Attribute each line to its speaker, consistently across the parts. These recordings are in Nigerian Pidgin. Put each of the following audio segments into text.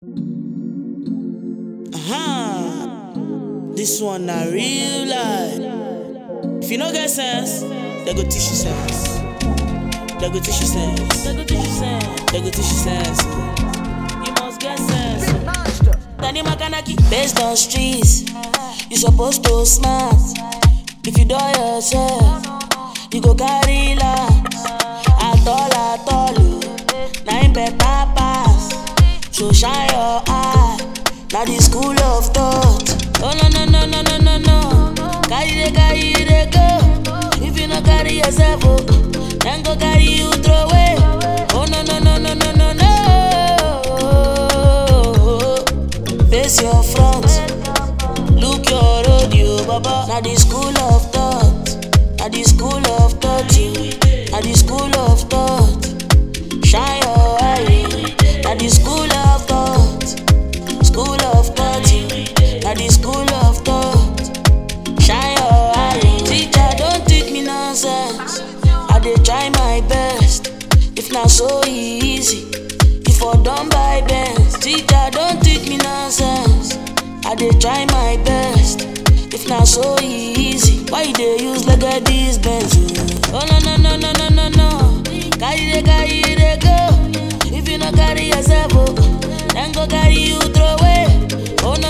Speaker 1: This one na real life. If you no get sense, they go teach you sense. They go teach you sense. They go teach you sense. They go teach you sense. You must get sense. Tani Makanaki. Based on streets, you supposed to smart. If you do yourself, you go carry last. At all, na im better pass. So shine your eye. Now the school of thought. Oh no. Carry they go. If you no carry yourself, oh, then go carry you throw away. Oh no. Face your front. Look your road, you baba. Now the school of thought. Now the school of thought. Now the school of thought. Shine your eye. Now the school of thought. School of thought. Now the school of thought. Shine your eye. Teacher, don't teach me nonsense. I dey try my best. If not so easy, if I done by best. Teacher, don't teach me nonsense. I dey try my best. If not so easy, why you dey use like a these Benz? Oh no. Carry they go. If you no carry yourself, oh, then go carry you throw away. Oh no.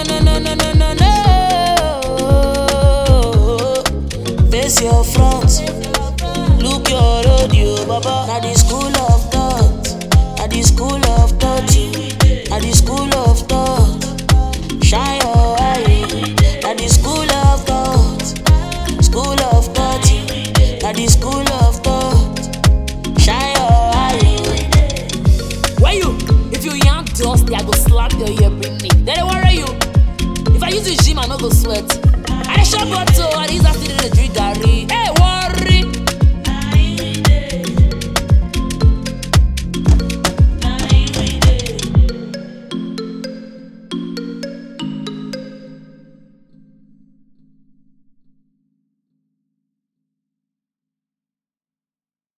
Speaker 1: Face your front. Look your road, you baba. Now the school of thought. Now the school of thought. Now the school of thought. Shine your eye. Now the school of thought. School of thought. Now the school of thought. Shine your eye.
Speaker 2: Where you? If you young dusty, I go slap your ear, bring me. They don't worry you. If I use the gym, I no go sweat. I dey shop bottle.